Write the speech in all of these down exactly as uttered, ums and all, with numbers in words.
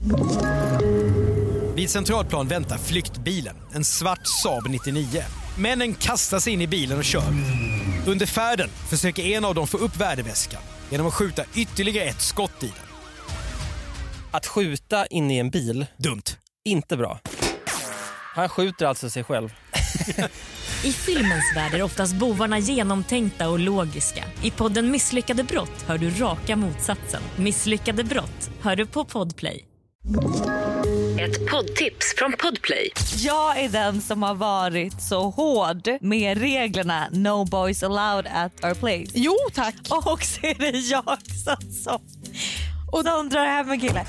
Vid Centralplan väntar flyktbilen, en svart Saab nittionio. Männen kastar sig in i bilen och kör. Under färden försöker en av dem få upp värdeväskan genom att skjuta ytterligare ett skott i den. Att skjuta in i en bil, dumt. Inte bra. Han skjuter alltså sig själv. I filmens värld är oftast bovarna genomtänkta och logiska. I podden Misslyckade brott hör du raka motsatsen. Misslyckade brott hör du på Podplay. Ett poddtips från Podplay. Jag är den som har varit så hård med reglerna No boys allowed at our place. Jo, tack. Och så är det jag som, som, och de drar hem en kille.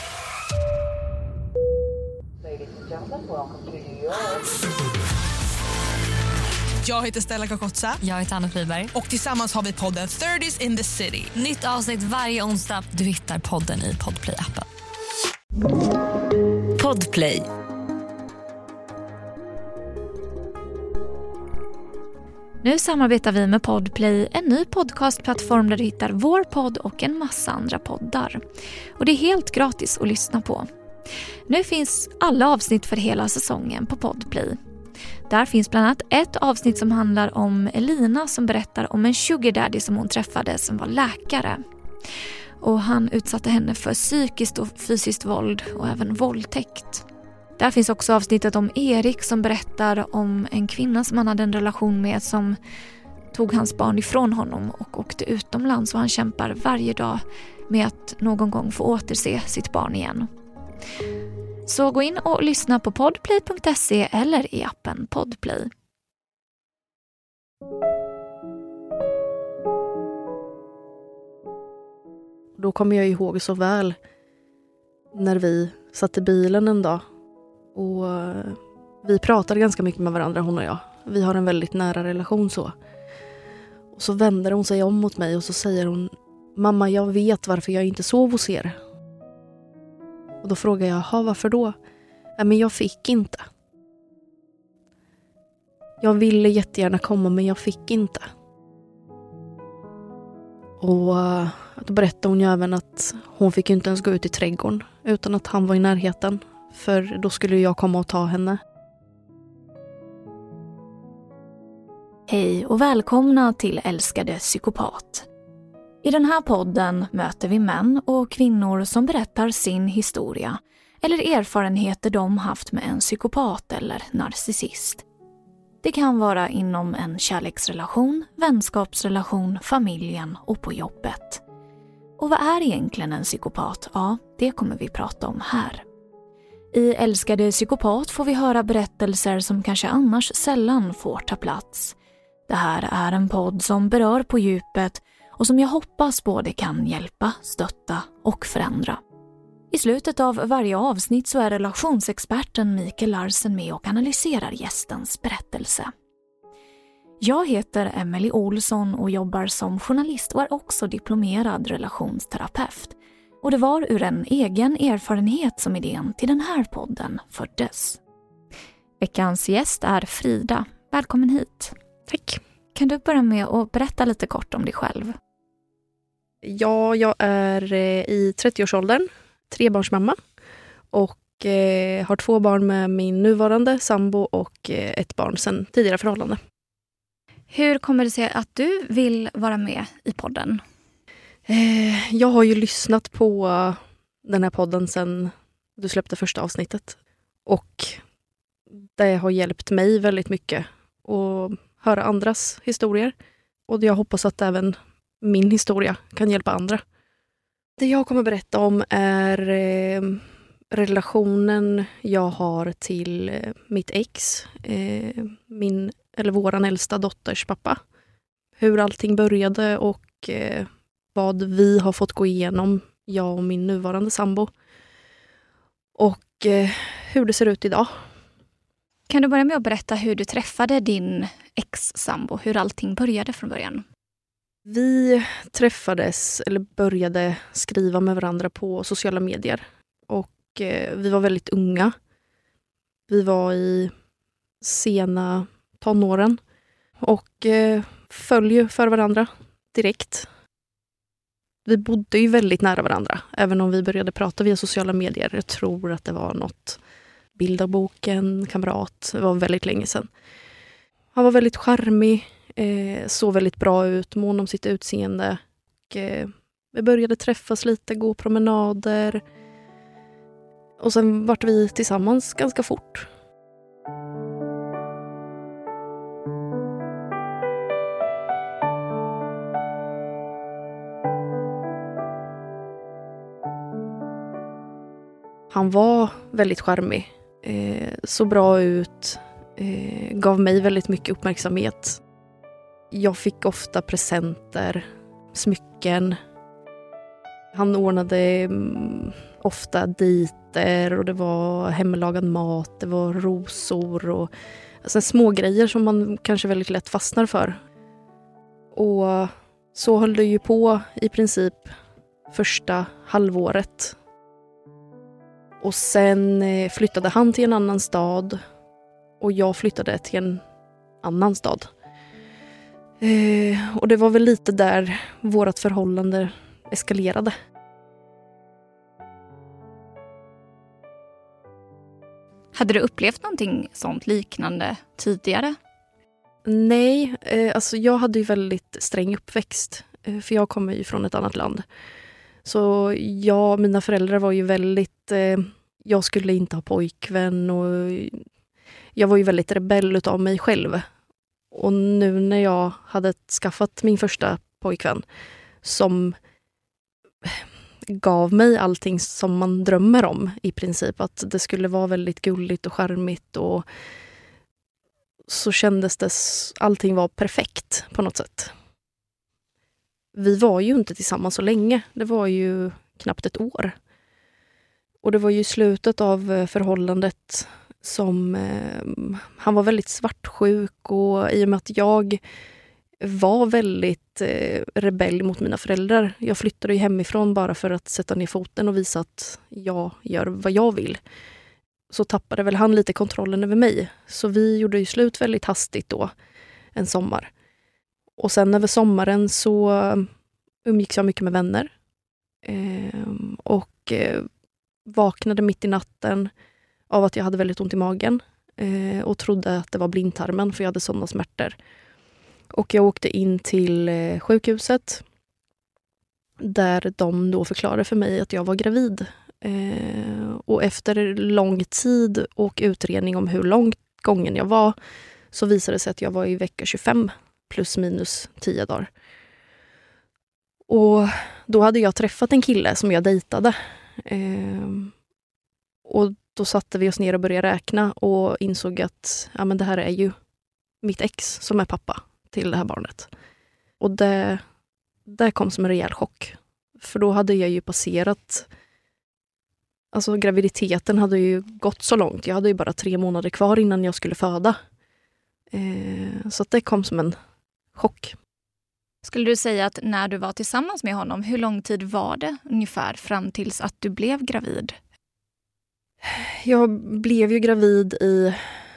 Jag heter Stella Kakotsa. Jag heter Anna Friberg. Och tillsammans har vi podden thirties in the city. Nytt avsnitt varje onsdag. Du hittar podden i Podplay-appen. Podplay. Nu samarbetar vi med Podplay, en ny podcastplattform där du hittar vår podd och en massa andra poddar. Och det är helt gratis att lyssna på. Nu finns alla avsnitt för hela säsongen på Podplay. Där finns bland annat ett avsnitt som handlar om Elina som berättar om en sugar daddy som hon träffade som var läkare. Och han utsatte henne för psykiskt och fysiskt våld och även våldtäkt. Där finns också avsnittet om Erik som berättar om en kvinna som han hade en relation med som tog hans barn ifrån honom och åkte utomlands, och han kämpar varje dag med att någon gång få återse sitt barn igen. Så gå in och lyssna på podplay punkt se eller i appen Podplay. Då kommer jag ihåg så väl när vi satt i bilen en dag och vi pratade ganska mycket med varandra, hon och jag. Vi har en väldigt nära relation så. Och så vänder hon sig om mot mig och så säger hon: mamma, jag vet varför jag inte sov hos er. Och då frågar jag: ha, varför då? Nej, men jag fick inte. Jag ville jättegärna komma, men jag fick inte. Och då berättade hon ju även att hon fick inte ens gå ut i trädgården utan att han var i närheten. För då skulle jag komma och ta henne. Hej och välkomna till Älskade psykopat. I den här podden möter vi män och kvinnor som berättar sin historia eller erfarenheter de haft med en psykopat eller narcissist. Det kan vara inom en kärleksrelation, vänskapsrelation, familjen och på jobbet. Och vad är egentligen en psykopat? Ja, det kommer vi prata om här. I Älskade psykopat får vi höra berättelser som kanske annars sällan får ta plats. Det här är en podd som berör på djupet och som jag hoppas både kan hjälpa, stötta och förändra. I slutet av varje avsnitt så är relationsexperten Mikael Larsen med och analyserar gästens berättelse. Jag heter Emily Olsson och jobbar som journalist och är också diplomerad relationsterapeut. Och det var ur en egen erfarenhet som idén till den här podden föddes. Veckans gäst är Frida. Välkommen hit. Tack. Kan du börja med att berätta lite kort om dig själv? Ja, jag är i trettioårsåldern, trebarnsmamma och eh, har två barn med min nuvarande sambo och eh, ett barn sedan tidigare förhållande. Hur kommer det sig att du vill vara med i podden? Eh, jag har ju lyssnat på den här podden sedan du släppte första avsnittet. Och det har hjälpt mig väldigt mycket att höra andras historier. Och jag hoppas att även min historia kan hjälpa andra. Det jag kommer berätta om är eh, relationen jag har till eh, mitt ex. Eh, min, eller våran äldsta dotters pappa. Hur allting började och eh, vad vi har fått gå igenom, jag och min nuvarande sambo. Och eh, hur det ser ut idag. Kan du börja med att berätta hur du träffade din ex-sambo? Hur allting började från början? Vi träffades, eller började skriva med varandra på sociala medier. Och eh, vi var väldigt unga. Vi var i sena tonåren. Och eh, föll ju för varandra direkt. vi bodde ju väldigt nära varandra. Även om vi började prata via sociala medier. Jag tror att det var något bilderboken, kamrat. Det var väldigt länge sedan. Han var väldigt charmig. Eh, såg väldigt bra ut. Mån om sitt utseende. Och, eh, vi började träffas lite, gå promenader. Och sen vart vi tillsammans ganska fort. Han var väldigt charmig, eh, så bra ut, eh, gav mig väldigt mycket uppmärksamhet. Jag fick ofta presenter, smycken. Han ordnade mm, ofta dejter och det var hemlagad mat, det var rosor och alltså, små grejer som man kanske väldigt lätt fastnar för. Och så höll det ju på i princip första halvåret. Och sen flyttade han till en annan stad och jag flyttade till en annan stad. Eh, och det var väl lite där vårt förhållande eskalerade. Hade du upplevt någonting sånt liknande tidigare? Nej, eh, alltså jag hade ju väldigt sträng uppväxt. Eh, för jag kommer ju från ett annat land. Så jag, mina föräldrar var ju väldigt... Eh, jag skulle inte ha pojkvän och jag var ju väldigt rebell utav mig själv. Och nu när jag hade skaffat min första pojkvän som gav mig allting som man drömmer om i princip. Att det skulle vara väldigt gulligt och charmigt och så kändes det, allting var perfekt på något sätt. Vi var ju inte tillsammans så länge. Det var ju knappt ett år. Och det var ju slutet av förhållandet som... Eh, han var väldigt svartsjuk och i och med att jag var väldigt eh, rebell mot mina föräldrar. Jag flyttade ju hemifrån bara för att sätta ner foten och visa att jag gör vad jag vill. Så tappade väl han lite kontrollen över mig. Så vi gjorde ju slut väldigt hastigt då, en sommar. Och sen över sommaren så umgicks jag mycket med vänner. Eh, och eh, vaknade mitt i natten av att jag hade väldigt ont i magen. Eh, och trodde att det var blindtarmen för jag hade sådana smärtor. Och jag åkte in till eh, sjukhuset. Där de då förklarade för mig att jag var gravid. Eh, och efter lång tid och utredning om hur långt gången jag var så visade det sig att jag var i vecka tjugofem. Plus minus tio dagar. Och då hade jag träffat en kille som jag dejtade. Eh, och då satte vi oss ner och började räkna och insåg att ja, men det här är ju mitt ex som är pappa till det här barnet. Och det, det kom som en rejäl chock. För då hade jag ju passerat... Alltså graviditeten hade ju gått så långt. Jag hade ju bara tre månader kvar innan jag skulle föda. Eh, så att det kom som en chock. Skulle du säga att när du var tillsammans med honom, hur lång tid var det ungefär fram tills att du blev gravid? Jag blev ju gravid i...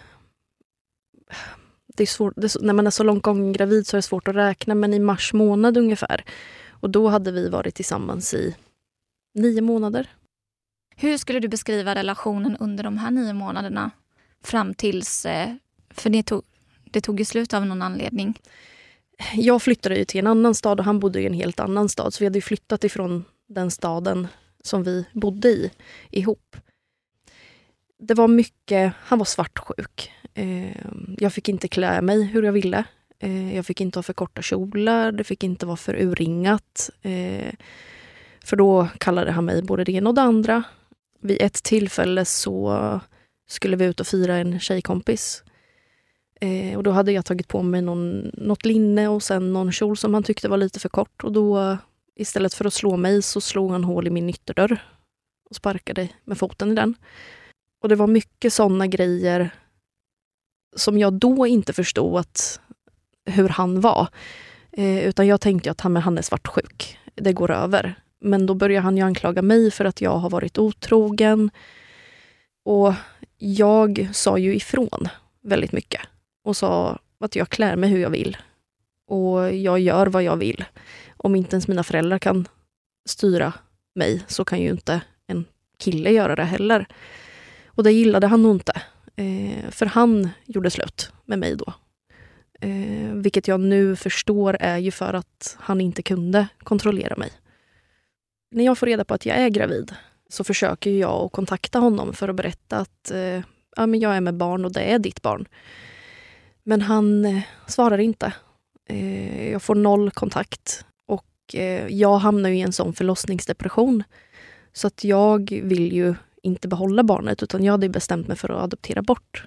Det är svårt, det är så, när man är så långt gången gravid så är det svårt att räkna, men i mars månad ungefär. Och då hade vi varit tillsammans i nio månader. Hur skulle du beskriva relationen under de här nio månaderna fram tills... För det tog, det tog ju slut av någon anledning. Jag flyttade ju till en annan stad och han bodde i en helt annan stad. Så vi hade ju flyttat ifrån den staden som vi bodde i ihop. Det var mycket... Han var svartsjuk. Jag fick inte klä mig hur jag ville. Jag fick inte ha för korta kjolar. Det fick inte vara för urringat. För då kallade han mig både det ena och det andra. Vid ett tillfälle så skulle vi ut och fira en tjejkompis. Eh, och då hade jag tagit på mig någon, något linne och sen någon kjol som han tyckte var lite för kort. Och då istället för att slå mig så slog han hål i min ytterdörr. Och sparkade med foten i den. Och det var mycket sådana grejer som jag då inte förstod att, hur han var. Eh, utan jag tänkte att han, han är svartsjuk. Det går över. Men då började han ju anklaga mig för att jag har varit otrogen. Och jag sa ju ifrån väldigt mycket. Och sa att jag klär mig hur jag vill. Och jag gör vad jag vill. Om inte ens mina föräldrar kan styra mig så kan ju inte en kille göra det heller. Och det gillade han nog inte. Eh, för han gjorde slut med mig då. Eh, vilket jag nu förstår är ju för att han inte kunde kontrollera mig. När jag får reda på att jag är gravid så försöker jag att kontakta honom för att berätta att eh, ja, men jag är med barn och det är ditt barn. Men han eh, svarar inte. Eh, jag får noll kontakt. Och eh, jag hamnar i en sån förlossningsdepression. Så att jag vill ju inte behålla barnet utan jag hade bestämt mig för att adoptera bort.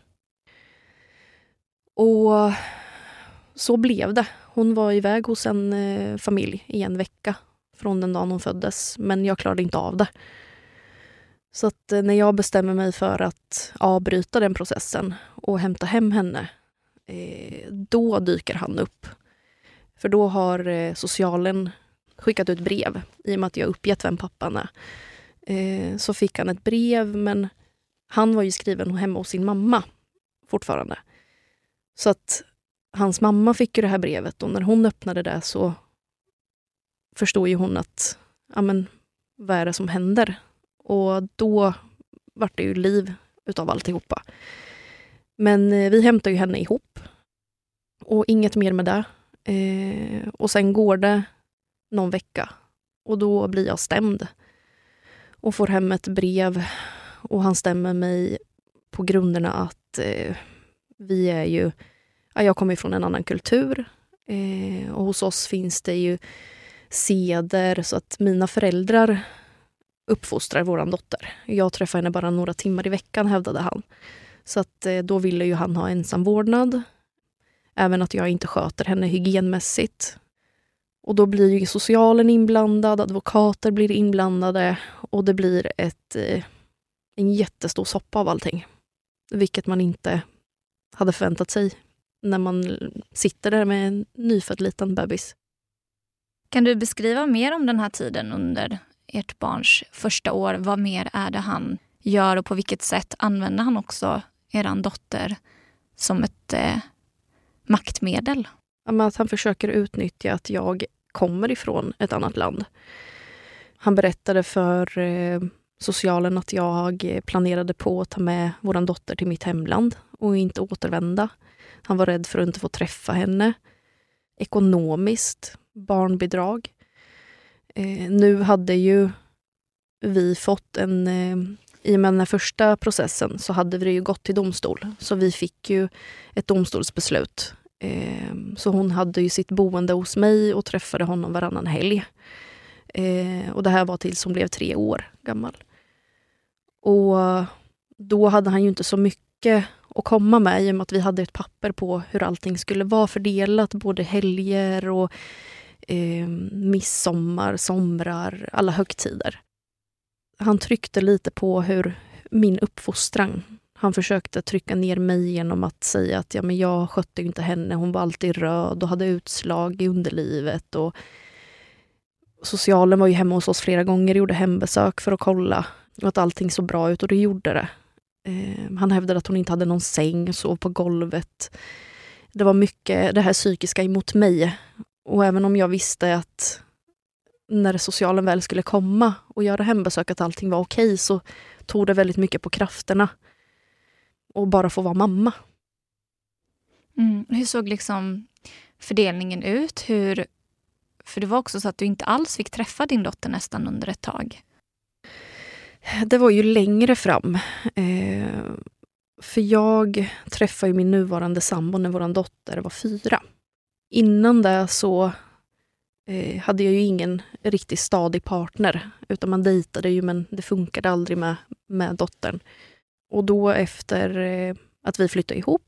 Och så blev det. Hon var iväg hos en eh, familj i en vecka från den dagen hon föddes. Men jag klarade inte av det. Så att eh, när jag bestämmer mig för att avbryta den processen och hämta hem henne, eh, då dyker han upp. För då har eh, socialen skickat ut brev i och med att jag uppgett vem pappan är. Eh, så fick han ett brev, men han var ju skriven hemma hos sin mamma fortfarande. Så att hans mamma fick ju det här brevet och när hon öppnade det så förstod ju hon att ja men, vad är det som händer? Och då var det ju liv utav alltihopa. Men eh, vi hämtar ju henne ihop och inget mer med det. Eh, och sen går det någon vecka och då blir jag stämd och får hem ett brev och han stämmer mig på grunderna att eh, vi är ju, ja, jag kommer från en annan kultur eh, och hos oss finns det ju seder så att mina föräldrar uppfostrar våran dotter. Jag träffar henne bara några timmar i veckan, hävdade han. Så att eh, då ville ju han ha ensam vårdnad. Även att jag inte sköter henne hygienmässigt. Och då blir ju socialen inblandad, advokater blir inblandade och det blir ett, eh, en jättestor soppa av allting. Vilket man inte hade förväntat sig när man sitter där med en nyfödd liten bebis. Kan du beskriva mer om den här tiden under ert barns första år? Vad mer är det han gör och på vilket sätt använder han också eran dotter som ett eh, maktmedel? Att han försöker utnyttja att jag kommer ifrån ett annat land. Han berättade för eh, socialen att jag planerade på att ta med våran dotter till mitt hemland och inte återvända. Han var rädd för att inte få träffa henne. Ekonomiskt, barnbidrag. Eh, nu hade ju vi fått en... Eh, I och med den här första processen så hade vi ju gått till domstol. Så vi fick ju ett domstolsbeslut. Eh, så hon hade ju sitt boende hos mig och träffade honom varannan helg. Eh, och det här var tills hon blev tre år gammal. Och då hade han ju inte så mycket att komma med i och med att vi hade ett papper på hur allting skulle vara fördelat. Både helger och eh, midsommar, somrar, alla högtider. Han tryckte lite på hur min uppfostran, han försökte trycka ner mig genom att säga att ja, men jag skötte inte henne, hon var alltid röd och hade utslag i underlivet. Och socialen var ju hemma hos oss flera gånger, gjorde hembesök för att kolla att allting såg bra ut och det gjorde det. Eh, han hävdade att hon inte hade någon säng, sov på golvet. Det var mycket det här psykiska emot mig. Och även om jag visste att när socialen väl skulle komma och göra hembesök att allting var okej, så tog det väldigt mycket på krafterna. Och bara få vara mamma. Mm. Hur såg liksom fördelningen ut? Hur, för det var också så att du inte alls fick träffa din dotter nästan under ett tag. Det var ju längre fram. Eh, för jag träffade ju min nuvarande sambo när vår dotter var fyra. Innan det så eh, hade jag ju ingen riktigt stadig partner. Utan man dejtade ju, men det funkade aldrig med, med dottern. Och då efter eh, att vi flyttade ihop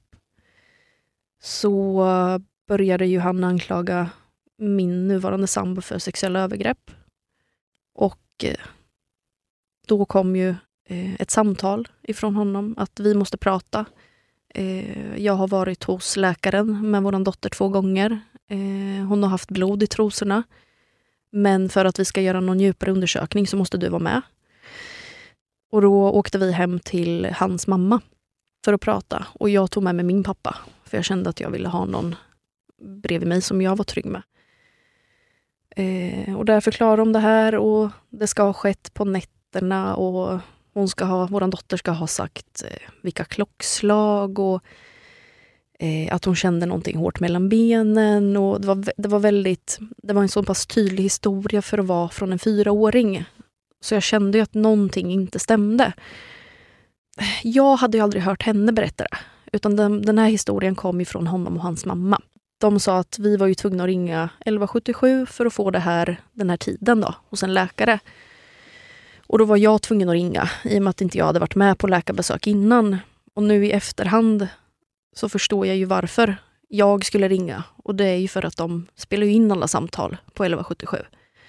så började ju han anklaga min nuvarande sambo för sexuella övergrepp. Och eh, då kom ju eh, ett samtal ifrån honom att vi måste prata. Eh, jag har varit hos läkaren med vår dotter två gånger. Eh, hon har haft blod i trosorna. Men för att vi ska göra någon djupare undersökning så måste du vara med. Och då åkte vi hem till hans mamma för att prata. Och jag tog med mig min pappa. För jag kände att jag ville ha någon bredvid mig som jag var trygg med. Eh, och där förklarar de det här och det ska ha skett på nätterna och hon ska ha, våran dotter ska ha sagt eh, vilka klockslag och eh, att hon kände någonting hårt mellan benen. Och det var, det var väldigt, det var en så pass tydlig historia för att vara från en fyraåring. Så jag kände ju att någonting inte stämde. Jag hade ju aldrig hört henne berätta det. Utan den, den här historien kom ifrån honom och hans mamma. De sa att vi var ju tvungna att ringa elva sjuttiosju för att få det här, den här tiden då, hos en läkare. Och då var jag tvungen att ringa i och med att inte jag hade varit med på läkarbesök innan. Och nu i efterhand så förstår jag ju varför jag skulle ringa. Och det är ju för att de spelar ju in alla samtal på elva sjuttiosju.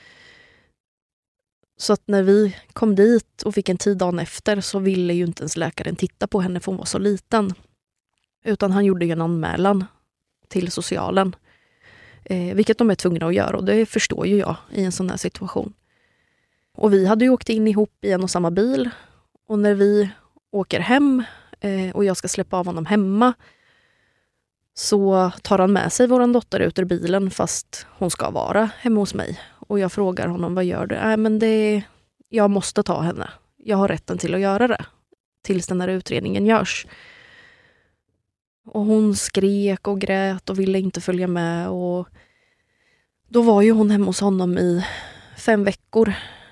Så att när vi kom dit och fick en tid dagen efter så ville ju inte ens läkaren titta på henne för hon var så liten. Utan han gjorde ju en anmälan till socialen. Eh, vilket de är tvungna att göra och det förstår ju jag i en sån här situation. Och vi hade ju åkt in ihop i en och samma bil. Och när vi åker hem eh, och jag ska släppa av honom hemma så tar han med sig våran dotter ut ur bilen fast hon ska vara hemma hos mig. Och jag frågar honom, vad gör du? Nej, men det, jag måste ta henne. Jag har rätten till att göra det. Tills den här utredningen görs. Och hon skrek och grät och ville inte följa med. Och då var ju hon hemma hos honom i fem veckor.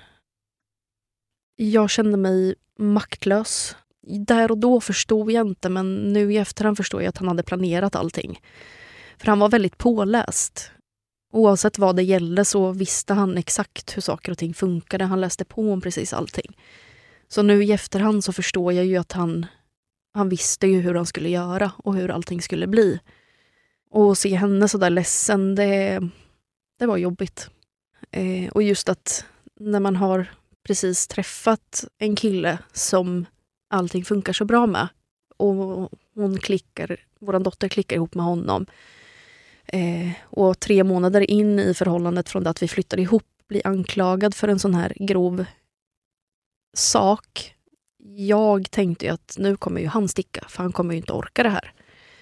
Jag kände mig maktlös. Där och då förstod jag inte, men nu i efterhand förstår jag att han hade planerat allting. För han var väldigt påläst. Oavsett vad det gällde så visste han exakt hur saker och ting funkade. Han läste på om precis allting. Så nu i efterhand så förstår jag ju att han, han visste ju hur han skulle göra och hur allting skulle bli. Och se henne så där ledsen, det, det var jobbigt. Eh, och just att när man har precis träffat en kille som allting funkar så bra med och hon klickar, våran dotter klickar ihop med honom. Eh, och tre månader in i förhållandet från det att vi flyttade ihop blir anklagad för en sån här grov sak. Jag tänkte ju att nu kommer ju han sticka för han kommer ju inte orka det här.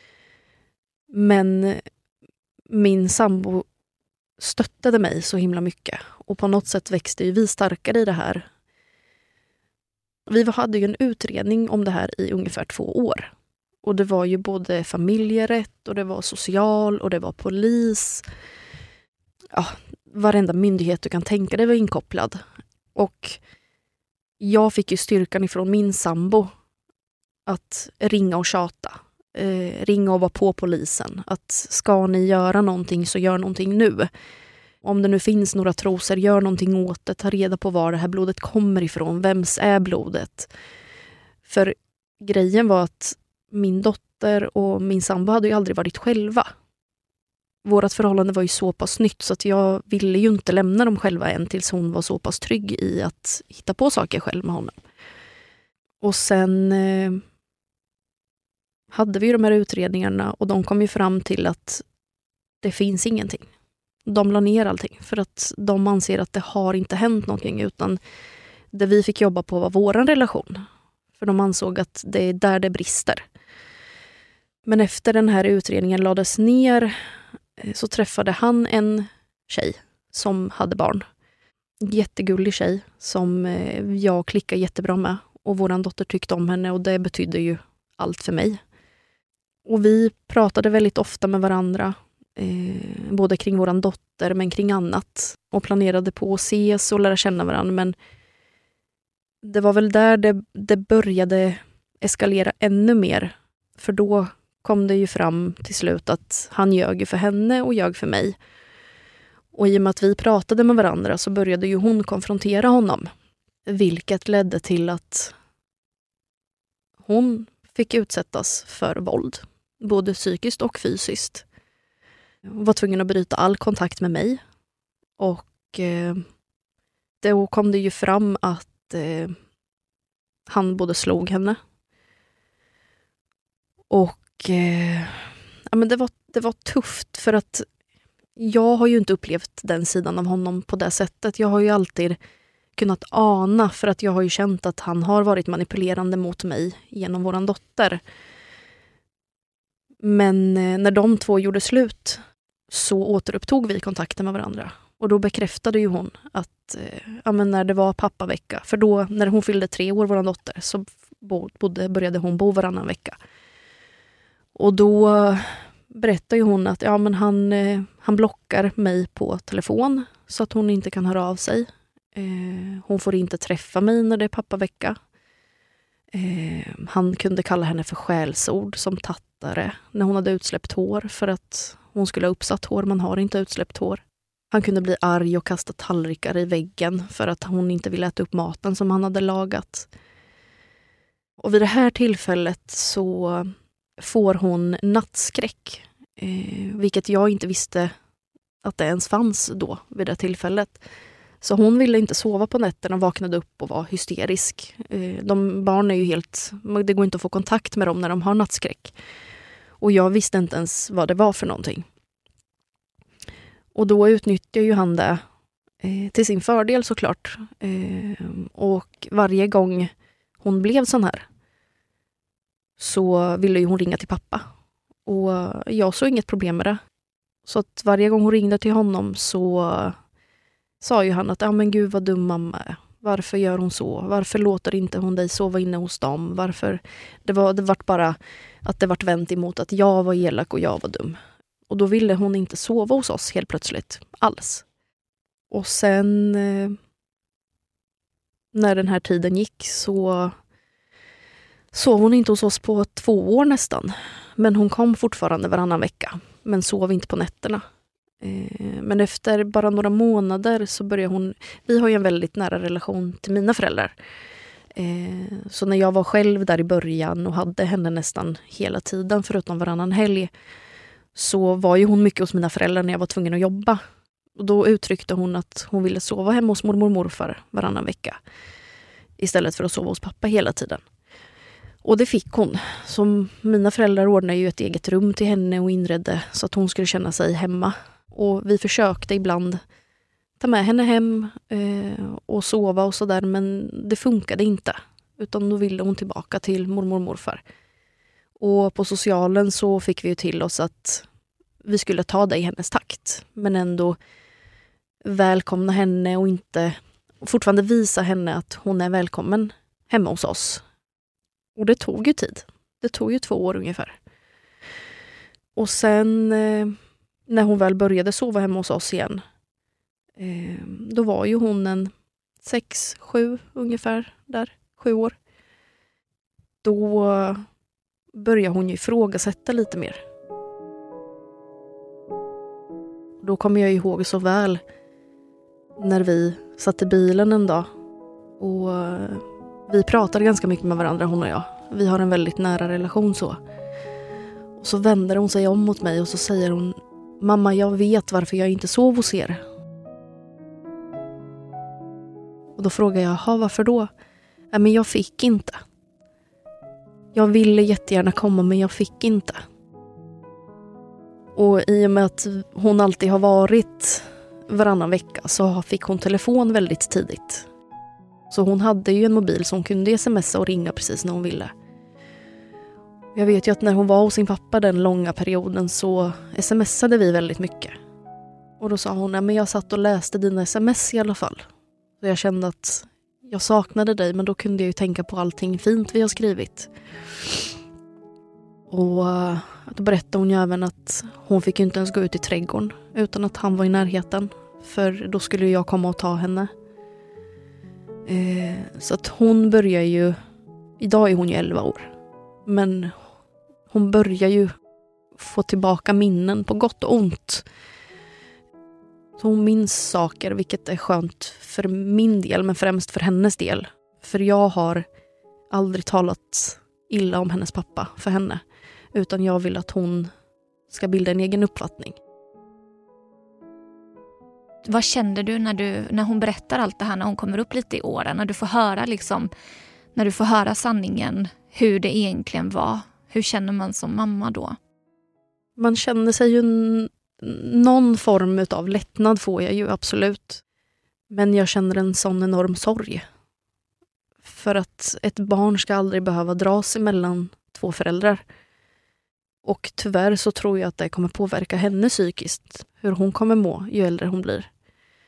Men min sambo stöttade mig så himla mycket och på något sätt växte ju vi starkare i det här. Vi hade ju en utredning om det här i ungefär två år. Och det var ju både familjerätt och det var social och det var polis. Ja, varenda myndighet du kan tänka dig var inkopplad. Och jag fick ju styrkan ifrån min sambo att ringa och tjata. Eh, ringa och vara på polisen. Att ska ni göra någonting så gör någonting nu. Om det nu finns några trosor, gör någonting åt det. Ta reda på var det här blodet kommer ifrån. Vems är blodet? För grejen var att min dotter och min sambo hade ju aldrig varit själva. Vårat förhållande var ju så pass nytt så att jag ville ju inte lämna dem själva än tills hon var så pass trygg i att hitta på saker själv med honom. Och sen eh, hade vi ju de här utredningarna och de kom ju fram till att det finns ingenting. De la ner allting för att de anser att det har inte hänt någonting utan det vi fick jobba på var våran relation. För de ansåg att det är där det brister. Men efter den här utredningen lades ner så träffade han en tjej som hade barn. Jättegullig tjej som jag klickade jättebra med. Och våran dotter tyckte om henne och det betydde ju allt för mig. Och vi pratade väldigt ofta med varandra. Eh, både kring våran dotter men kring annat. Och planerade på att ses och lära känna varandra. Men det var väl där det, det började eskalera ännu mer. För då kom det ju fram till slut att han ljög för henne och jag för mig. Och i och med att vi pratade med varandra så började ju hon konfrontera honom. Vilket ledde till att hon fick utsättas för våld. Både psykiskt och fysiskt. Hon var tvungen att bryta all kontakt med mig. Och eh, då kom det ju fram att eh, han både slog henne. Och eh, ja, men det var, det var tufft för att jag har ju inte upplevt den sidan av honom på det sättet. Jag har ju alltid kunnat ana för att jag har ju känt att han har varit manipulerande mot mig genom våran dotter. Men eh, när de två gjorde slut så återupptog vi kontakten med varandra. Och då bekräftade ju hon att eh, ja, men när det var pappavecka, för då när hon fyllde tre år, vår dotter, så bodde, började hon bo varannan vecka. Och då berättade ju hon att ja, men han, eh, han blockar mig på telefon så att hon inte kan höra av sig. Eh, hon får inte träffa mig när det är pappavecka. Eh, han kunde kalla henne för skällsord som tattare när hon hade utsläppt hår för att hon skulle ha uppsatt hår, man har inte utsläppt hår. Han kunde bli arg och kasta tallrikar i väggen för att hon inte ville äta upp maten som han hade lagat. Och vid det här tillfället så får hon nattskräck, eh, vilket jag inte visste att det ens fanns då vid det tillfället. Så hon ville inte sova på nätterna och vaknade upp och var hysterisk. Eh, de barn är ju helt, det går inte att få kontakt med dem när de har nattskräck. Och jag visste inte ens vad det var för någonting. Och då utnyttjar ju han det eh, till sin fördel såklart. Eh, och varje gång hon blev sån här så ville ju hon ringa till pappa. Och jag såg inget problem med det. Så att varje gång hon ringde till honom så sa ju han att ja men gud vad dum mamma är. Varför gör hon så? Varför låter inte hon dig sova inne hos dem? Varför? Det var det vart bara att det vart vänt emot att jag var elak och jag var dum. Och då ville hon inte sova hos oss helt plötsligt. Alls. Och sen eh, när den här tiden gick så sov hon inte hos oss på två år nästan. Men hon kom fortfarande varannan vecka. Men sov inte på nätterna. Eh, men efter bara några månader så började hon... Vi har ju en väldigt nära relation till mina föräldrar. Eh, så när jag var själv där i början och hade henne nästan hela tiden förutom varannan helg, så var ju hon mycket hos mina föräldrar när jag var tvungen att jobba. Och då uttryckte hon att hon ville sova hemma hos mormor och morfar varannan vecka. Istället för att sova hos pappa hela tiden. Och det fick hon. Så mina föräldrar ordnade ju ett eget rum till henne och inredde så att hon skulle känna sig hemma. Och vi försökte ibland ta med henne hem eh, och sova och sådär, men det funkade inte. Utan då ville hon tillbaka till mormor och morfar. Och på socialen så fick vi ju till oss att vi skulle ta det i hennes takt. Men ändå välkomna henne och inte och fortfarande visa henne att hon är välkommen hemma hos oss. Och det tog ju tid. Det tog ju två år ungefär. Och sen eh, när hon väl började sova hemma hos oss igen, eh, då var ju hon en sex, sju ungefär där, sju år. Då började hon ju ifrågasätta lite mer. Då kommer jag ihåg så väl när vi satt i bilen en dag och vi pratade ganska mycket med varandra, hon och jag. Vi har en väldigt nära relation så. Och så vänder hon sig om mot mig och så säger hon: mamma, jag vet varför jag inte sov hos er. Och då frågar jag: jaha, varför då? Nej, men jag fick inte. Jag ville jättegärna komma, men jag fick inte. Och i och med att hon alltid har varit varannan vecka så fick hon telefon väldigt tidigt. Så hon hade ju en mobil som kunde smsa och ringa precis när hon ville. Jag vet ju att när hon var hos sin pappa den långa perioden så smsade vi väldigt mycket. Och då sa hon: nej, men jag satt och läste dina sms i alla fall. Så jag kände att jag saknade dig, men då kunde jag ju tänka på allting fint vi har skrivit. Och då berättade hon ju även att hon fick inte ens gå ut i trädgården utan att han var i närheten. För då skulle jag komma och ta henne. Eh, så att hon börjar ju... Idag är hon ju elva år. Men hon börjar ju få tillbaka minnen på gott och ont. Så hon minns saker, vilket är skönt för min del, men främst för hennes del. För jag har aldrig talat illa om hennes pappa för henne. Utan jag vill att hon ska bilda en egen uppfattning. Vad kände du när, du när hon berättar allt det här, när hon kommer upp lite i åren? När du får höra, liksom, när du får höra sanningen, hur det egentligen var. Hur känner man som mamma då? Man känner sig ju n- någon form av lättnad, får jag ju absolut. Men jag känner en sån enorm sorg. För att ett barn ska aldrig behöva dras emellan två föräldrar. Och tyvärr så tror jag att det kommer påverka henne psykiskt. Hur hon kommer må ju äldre hon blir.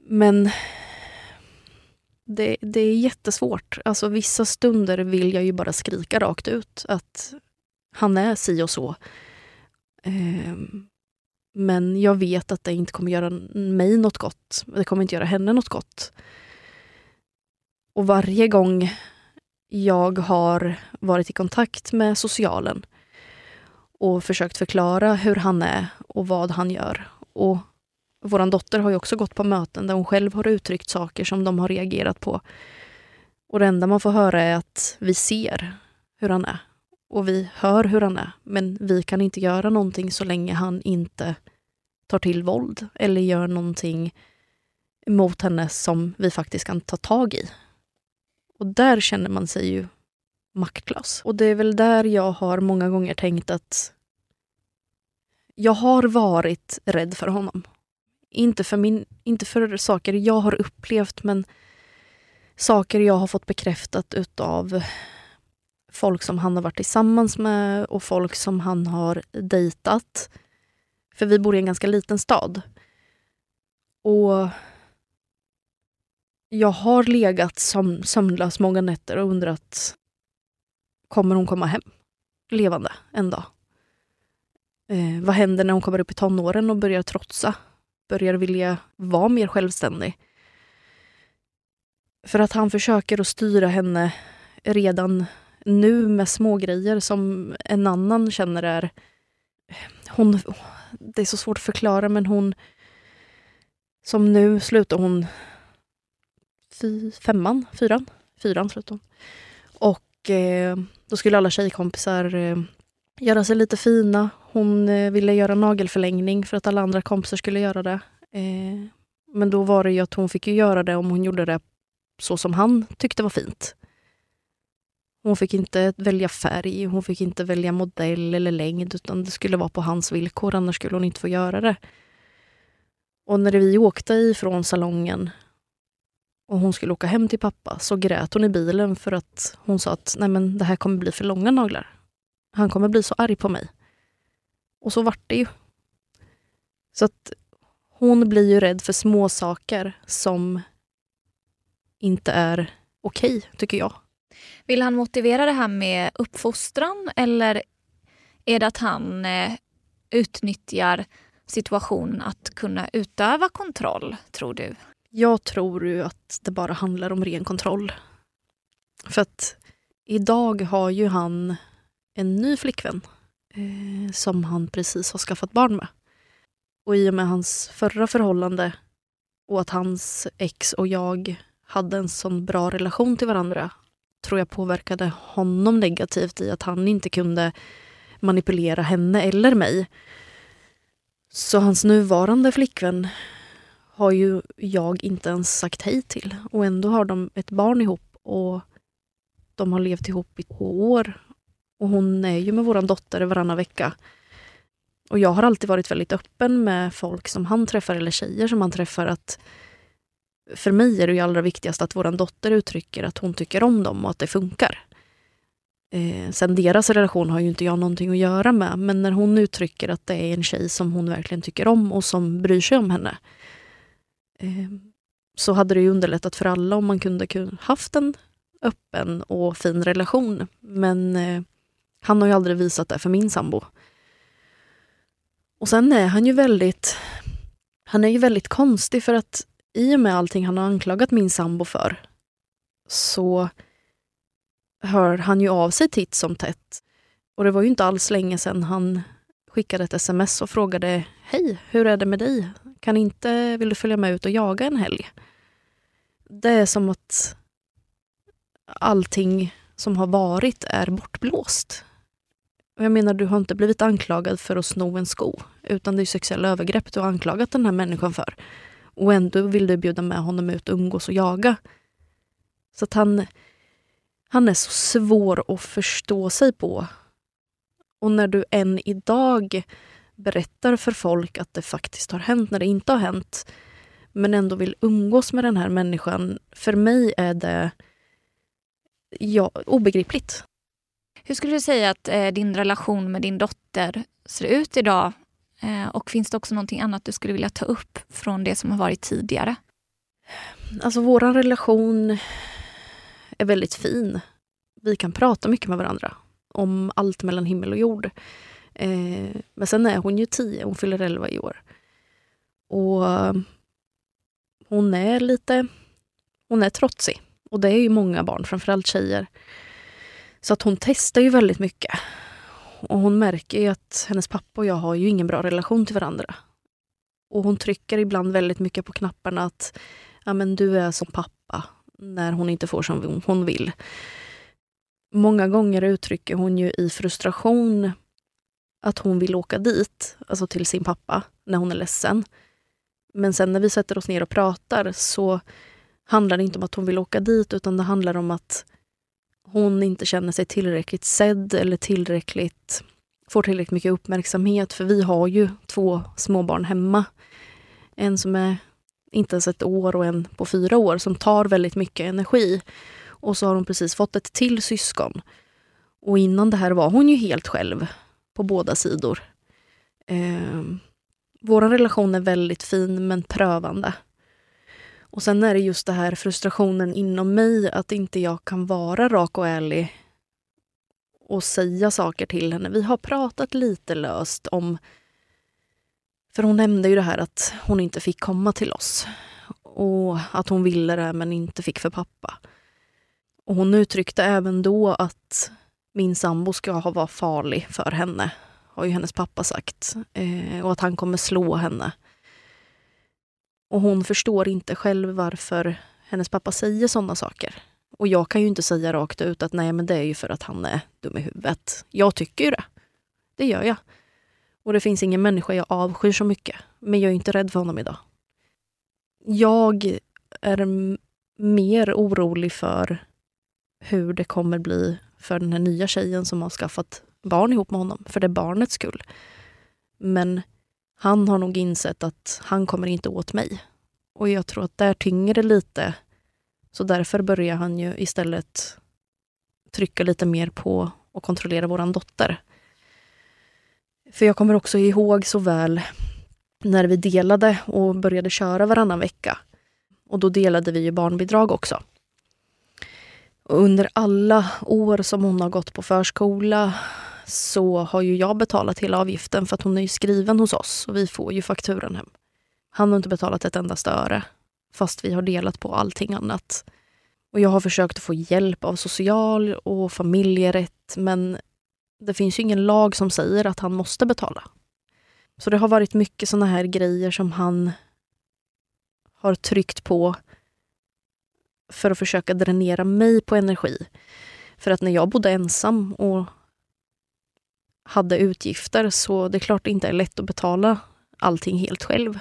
Men det, det är jättesvårt. Alltså vissa stunder vill jag ju bara skrika rakt ut att han är si och så. Eh, men jag vet att det inte kommer göra mig något gott. Det kommer inte göra henne något gott. Och varje gång jag har varit i kontakt med socialen och försökt förklara hur han är och vad han gör. Och vår dotter har ju också gått på möten där hon själv har uttryckt saker som de har reagerat på. Och det enda man får höra är att vi ser hur han är. Och vi hör hur han är. Men vi kan inte göra någonting så länge han inte tar till våld. Eller gör någonting mot henne som vi faktiskt kan ta tag i. Och där känner man sig ju maktlös. Och det är väl där jag har många gånger tänkt att jag har varit rädd för honom. Inte för, min, inte för saker jag har upplevt, men saker jag har fått bekräftat utav folk som han har varit tillsammans med och folk som han har dejtat. För vi bor i en ganska liten stad. Och jag har legat som sömnlös många nätter och undrat, kommer hon komma hem levande en dag? Eh, vad händer när hon kommer upp i tonåren och börjar trotsa? Börjar vilja vara mer självständig? För att han försöker att styra henne redan nu med små grejer som en annan känner är... Hon, det är så svårt att förklara, men hon... Som nu slutar hon... Fy, femman, fyran? Fyran slutar hon. Och eh, då skulle alla tjejkompisar eh, göra sig lite fina. Hon eh, ville göra nagelförlängning för att alla andra kompisar skulle göra det. Eh, men då var det ju att hon fick ju göra det om hon gjorde det så som han tyckte var fint. Hon fick inte välja färg, hon fick inte välja modell eller längd, utan det skulle vara på hans villkor, annars skulle hon inte få göra det. Och när vi åkte ifrån salongen och hon skulle åka hem till pappa, så grät hon i bilen för att hon sa att nej, men det här kommer bli för långa naglar. Han kommer bli så arg på mig. Och så vart det ju. Så att hon blir ju rädd för små saker som inte är okej, tycker jag. Vill han motivera det här med uppfostran, eller är det att han eh, utnyttjar situationen att kunna utöva kontroll, tror du? Jag tror ju att det bara handlar om ren kontroll. För att idag har ju han en ny flickvän eh, som han precis har skaffat barn med. Och i och med hans förra förhållande och att hans ex och jag hade en sån bra relation till varandra, tror jag påverkade honom negativt i att han inte kunde manipulera henne eller mig. Så hans nuvarande flickvän har ju jag inte ens sagt hej till. Och ändå har de ett barn ihop och de har levt ihop i två år. Och hon är ju med våran dotter varannan vecka. Och jag har alltid varit väldigt öppen med folk som han träffar eller tjejer som han träffar, att för mig är det ju allra viktigast att våran dotter uttrycker att hon tycker om dem och att det funkar. Eh, sen deras relation har ju inte jag någonting att göra med, men när hon uttrycker att det är en tjej som hon verkligen tycker om och som bryr sig om henne, eh, så hade det ju underlättat för alla om man kunde haft en öppen och fin relation. Men eh, han har ju aldrig visat det för min sambo. Och sen är han ju väldigt han är ju väldigt konstig, för att i och med allting han har anklagat min sambo för, så hör han ju av sig titt som tätt. Och det var ju inte alls länge sedan han skickade ett sms och frågade: hej, hur är det med dig? Kan inte, vill du följa med ut och jaga en helg? Det är som att allting som har varit är bortblåst. Och jag menar, du har inte blivit anklagad för att sno en sko, utan det är sexuella övergrepp du har anklagat den här människan för. Och ändå vill du bjuda med honom ut och umgås och jaga. Så att han, han är så svår att förstå sig på. Och när du än idag berättar för folk att det faktiskt har hänt när det inte har hänt, men ändå vill umgås med den här människan, för mig är det ja, obegripligt. Hur skulle du säga att eh, din relation med din dotter ser ut idag? Eh, och finns det också någonting annat du skulle vilja ta upp från det som har varit tidigare? Alltså våran relation är väldigt fin. Vi kan prata mycket med varandra om allt mellan himmel och jord. Eh, men sen är hon ju tio, hon fyller elva i år. Och hon är lite, hon är trotsig. Och det är ju många barn, framförallt tjejer. Så att hon testar ju väldigt mycket. Och hon märker ju att hennes pappa och jag har ju ingen bra relation till varandra. Och hon trycker ibland väldigt mycket på knapparna att ja, men du är som pappa när hon inte får som hon vill. Många gånger uttrycker hon ju i frustration att hon vill åka dit, alltså till sin pappa, när hon är ledsen. Men sen när vi sätter oss ner och pratar så handlar det inte om att hon vill åka dit, utan det handlar om att hon inte känner sig tillräckligt sedd eller tillräckligt, får tillräckligt mycket uppmärksamhet. För vi har ju två småbarn hemma. En som är inte ens ett år och en på fyra år som tar väldigt mycket energi. Och så har hon precis fått ett till syskon. Och innan det här var hon ju helt själv på båda sidor. Eh, vår relation är väldigt fin men prövande. Och sen är det just det här frustrationen inom mig att inte jag kan vara rak och ärlig och säga saker till henne. Vi har pratat lite löst om, för hon nämnde ju det här att hon inte fick komma till oss och att hon ville det men inte fick för pappa. Och hon uttryckte även då att min sambo ska ha vara farlig för henne, har ju hennes pappa sagt, eh, och att han kommer slå henne. Och hon förstår inte själv varför hennes pappa säger sådana saker. Och jag kan ju inte säga rakt ut att nej, men det är ju för att han är dum i huvudet. Jag tycker ju det. Det gör jag. Och det finns ingen människa jag avskyr så mycket. Men jag är inte rädd för honom idag. Jag är m- mer orolig för hur det kommer bli för den här nya tjejen som har skaffat barn ihop med honom. För det är barnets skull. Men han har nog insett att han kommer inte åt mig. Och jag tror att där tynger det lite. Så därför börjar han ju istället trycka lite mer på och kontrollera våran dotter. För jag kommer också ihåg så väl när vi delade och började köra varannan vecka. Och då delade vi ju barnbidrag också. Och under alla år som hon har gått på förskola så har ju jag betalat hela avgiften för att hon är ju skriven hos oss och vi får ju fakturan hem. Han har inte betalat ett enda öre fast vi har delat på allting annat. Och jag har försökt att få hjälp av social- och familjerätt, men det finns ju ingen lag som säger att han måste betala. Så det har varit mycket såna här grejer som han har tryckt på för att försöka dränera mig på energi. För att när jag bodde ensam och hade utgifter så det är klart det inte är lätt att betala allting helt själv.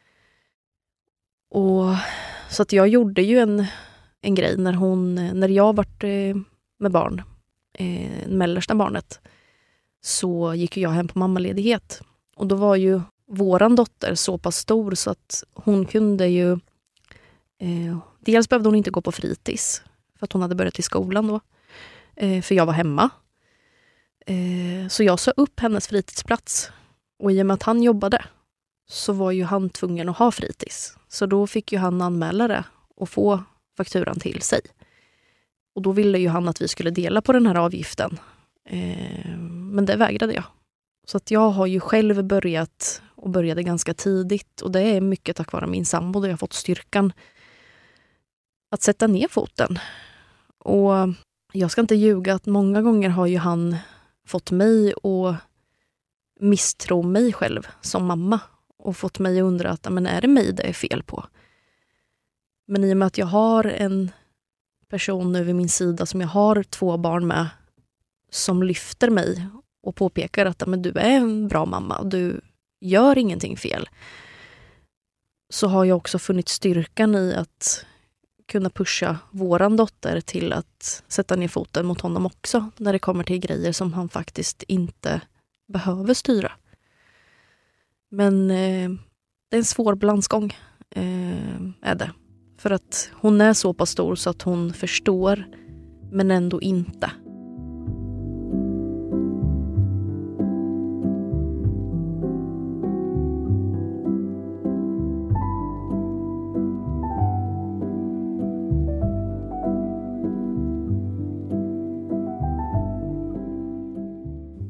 Och så att jag gjorde ju en, en grej när hon när jag vart eh, med barn, eh, mellersta barnet, så gick jag hem på mammaledighet. Och då var ju våran dotter så pass stor så att hon kunde ju eh, dels behövde hon inte gå på fritids för att hon hade börjat i skolan då. Eh, för jag var hemma. Eh, så jag sa upp hennes fritidsplats. Och i och med att han jobbade så var ju han tvungen att ha fritids. Så då fick ju han anmäla det och få fakturan till sig. Och då ville ju han att vi skulle dela på den här avgiften. Eh, men det vägrade jag. Så att jag har ju själv börjat och började ganska tidigt. Och det är mycket tack vare min sambo där jag har fått styrkan att sätta ner foten. Och jag ska inte ljuga att många gånger har ju han fått mig att misstro mig själv som mamma. Och fått mig att undra att men är det mig det är fel på? Men i och med att jag har en person nu vid min sida som jag har två barn med som lyfter mig och påpekar att men du är en bra mamma och du gör ingenting fel. Så har jag också funnit styrkan i att kunna pusha våran dotter till att sätta ner foten mot honom också när det kommer till grejer som han faktiskt inte behöver styra. Men eh, det är en svår balansgång eh, är det. För att hon är så pass stor så att hon förstår men ändå inte.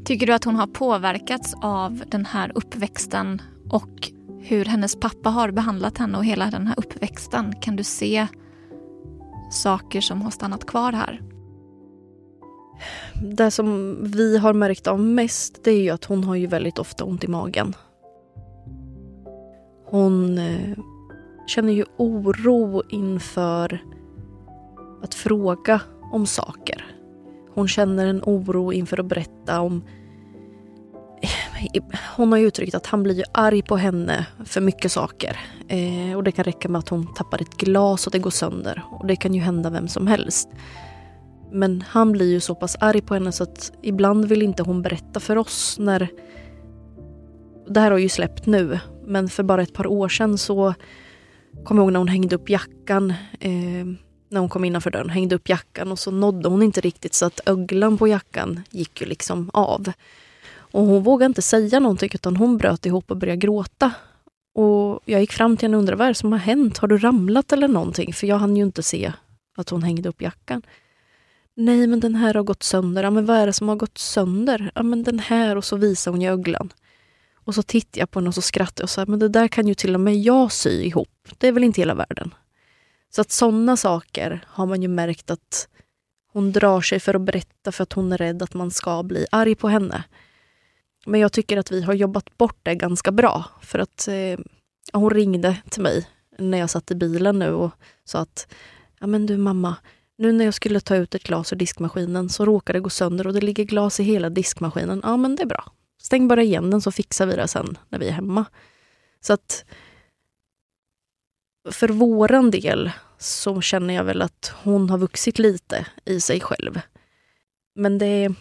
Tycker du att hon har påverkats av den här uppväxten och hur hennes pappa har behandlat henne och hela den här uppväxten? Kan du se saker som har stannat kvar här? Det som vi har märkt av mest, det är ju att hon har ju väldigt ofta ont i magen. Hon eh, känner ju oro inför att fråga om saker. Hon känner en oro inför att berätta om... Hon har ju uttryckt att han blir ju arg på henne för mycket saker. Eh, och det kan räcka med att hon tappar ett glas och det går sönder. Och det kan ju hända vem som helst. Men han blir ju så pass arg på henne så att ibland vill inte hon berätta för oss när... Det här har ju släppt nu. Men för bara ett par år sedan så kom jag ihåg när hon hängde upp jackan. Eh, när hon kom innanför dörren hängde upp jackan och så nådde hon inte riktigt så att öglan på jackan gick ju liksom av. Och hon vågade inte säga någonting utan hon bröt ihop och började gråta. Och jag gick fram till henne och undrade vad är det som har hänt? Har du ramlat eller någonting? För jag hann ju inte se att hon hängde upp jackan. Nej, men den här har gått sönder. Ja, men vad är det som har gått sönder? Ja, men den här. Och så visade hon i öglan. Och så tittade jag på henne och så skrattade och sa men det där kan ju till och med jag sy ihop. Det är väl inte hela världen. Så att sådana saker har man ju märkt att hon drar sig för att berätta för att hon är rädd att man ska bli arg på henne. Men jag tycker att vi har jobbat bort det ganska bra. För att eh, hon ringde till mig när jag satt i bilen nu och sa att ja men du mamma, nu när jag skulle ta ut ett glas ur diskmaskinen så råkade det gå sönder och det ligger glas i hela diskmaskinen. Ja men det är bra. Stäng bara igen den så fixar vi det sen när vi är hemma. Så att för våran del så känner jag väl att hon har vuxit lite i sig själv. Men det är...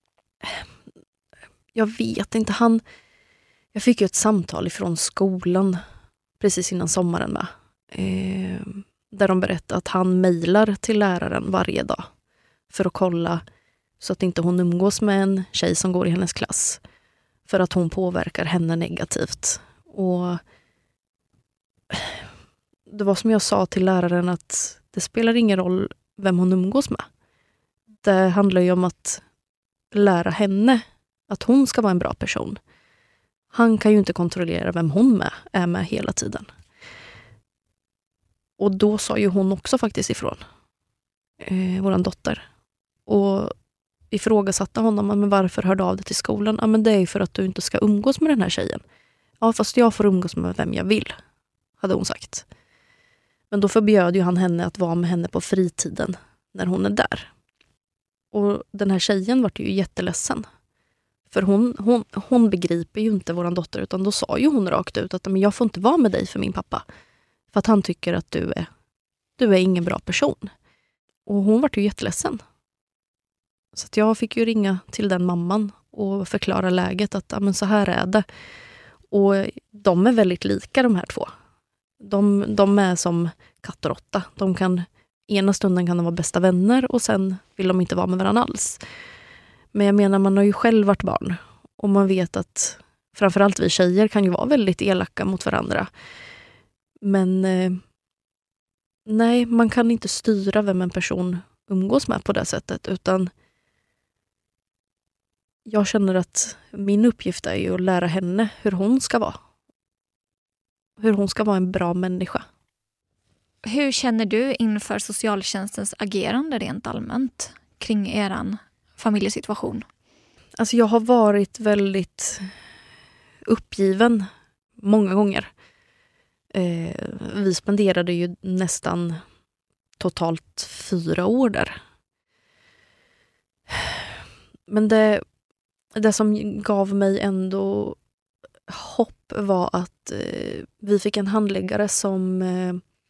Jag vet inte, han... Jag fick ju ett samtal ifrån skolan precis innan sommaren med. Eh, där de berättade att han mejlar till läraren varje dag för att kolla så att inte hon umgås med en tjej som går i hennes klass. För att hon påverkar henne negativt. Och det var som jag sa till läraren att det spelar ingen roll vem hon umgås med. Det handlar ju om att lära henne att hon ska vara en bra person. Han kan ju inte kontrollera vem hon med, är med hela tiden. Och då sa ju hon också faktiskt ifrån. Eh, våran dotter. Och ifrågasatte honom, men varför hörde av dig till skolan? Ja, men det är ju för att du inte ska umgås med den här tjejen. Ja, fast jag får umgås med vem jag vill, hade hon sagt. Men då förbjöd ju han henne att vara med henne på fritiden när hon är där. Och den här tjejen var ju jätteledsen. För hon, hon, hon begriper ju inte våran dotter, utan då sa ju hon rakt ut att men jag får inte vara med dig för min pappa. För att han tycker att du är, du är ingen bra person. Och hon var ju jätteledsen. Så att jag fick ju ringa till den mamman och förklara läget att ja, men så här är det. Och de är väldigt lika de här två. De, de är som katt och råtta. De kan, ena stunden kan de vara bästa vänner och sen vill de inte vara med varandra alls. Men jag menar, man har ju själv varit barn. Och man vet att framförallt vi tjejer kan ju vara väldigt elaka mot varandra. Men eh, nej, man kan inte styra vem en person umgås med på det sättet. Utan jag känner att min uppgift är ju att lära henne hur hon ska vara. Hur hon ska vara en bra människa. Hur känner du inför socialtjänstens agerande rent allmänt kring eran familjesituation? Alltså jag har varit väldigt uppgiven många gånger. Eh, vi spenderade ju nästan totalt fyra år där. Men det, det som gav mig ändå hopp var att eh, vi fick en handläggare som eh,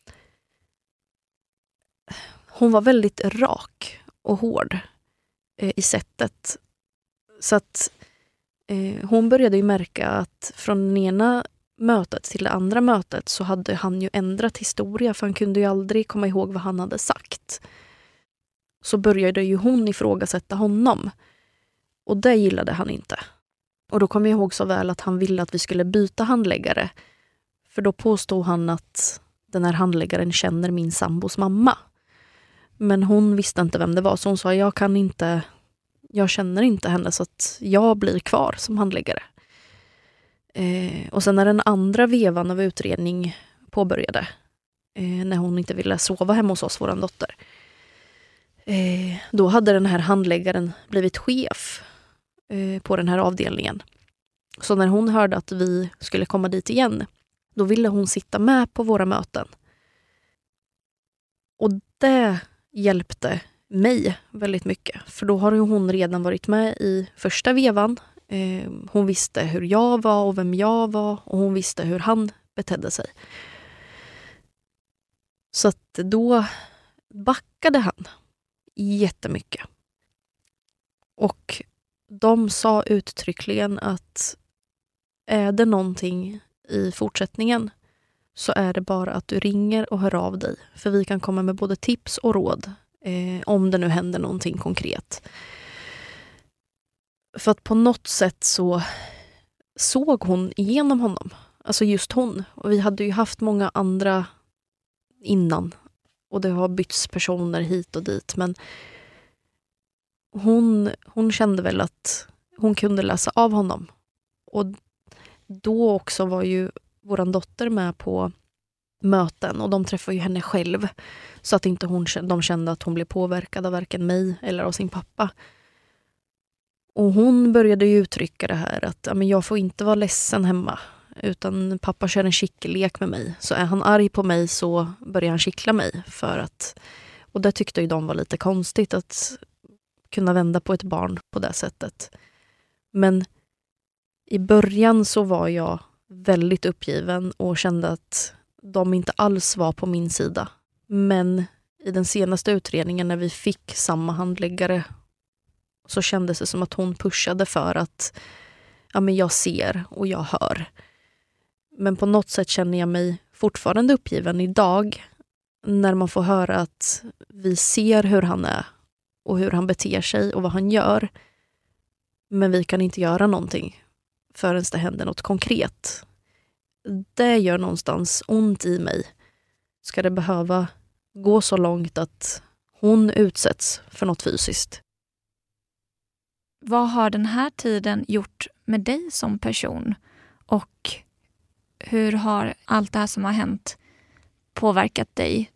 hon var väldigt rak och hård eh, i sättet. Så att eh, hon började ju märka att från den ena mötet till det andra mötet så hade han ju ändrat historia, för han kunde ju aldrig komma ihåg vad han hade sagt. Så började ju hon ifrågasätta honom. Och det gillade han inte. Och då kom jag ihåg så väl att han ville att vi skulle byta handläggare. För då påstod han att den här handläggaren känner min sambos mamma. Men hon visste inte vem det var, så hon sa jag kan inte, jag känner inte henne så att jag blir kvar som handläggare. Eh, och sen när den andra vevan av utredning påbörjade, eh, när hon inte ville sova hemma hos oss, våran dotter, eh, då hade den här handläggaren blivit chef eh, på den här avdelningen. Så när hon hörde att vi skulle komma dit igen, då ville hon sitta med på våra möten. Och det hjälpte mig väldigt mycket. För då har ju hon redan varit med i första vevan. Eh, hon visste hur jag var och vem jag var. Och hon visste hur han betedde sig. Så att då backade han jättemycket. Och de sa uttryckligen att är det någonting i fortsättningen så är det bara att du ringer och hör av dig. För vi kan komma med både tips och råd eh, om det nu händer någonting konkret. För att på något sätt så såg hon igenom honom. Alltså just hon. Och vi hade ju haft många andra innan. Och det har bytts personer hit och dit. Men hon, hon kände väl att hon kunde läsa av honom. Och då också var ju våran dotter med på möten. Och de träffade ju henne själv. Så att inte hon, de kände att hon blev påverkad av varken mig eller av sin pappa. Och hon började ju uttrycka det här att ja, men jag får inte vara ledsen hemma. Utan pappa kör en kickelek med mig. Så är han arg på mig så börjar han kittla mig. För att, och det tyckte ju de var lite konstigt att kunna vända på ett barn på det sättet. Men i början så var jag väldigt uppgiven och kände att de inte alls var på min sida. Men i den senaste utredningen när vi fick samma handläggare så kändes det som att hon pushade för att ja, men jag ser och jag hör. Men på något sätt känner jag mig fortfarande uppgiven idag när man får höra att vi ser hur han är och hur han beter sig och vad han gör. Men vi kan inte göra någonting förrän det händer något konkret. Det gör någonstans ont i mig. Ska det behöva gå så långt att hon utsätts för något fysiskt? Vad har den här tiden gjort med dig som person? Och hur har allt det här som har hänt påverkat dig?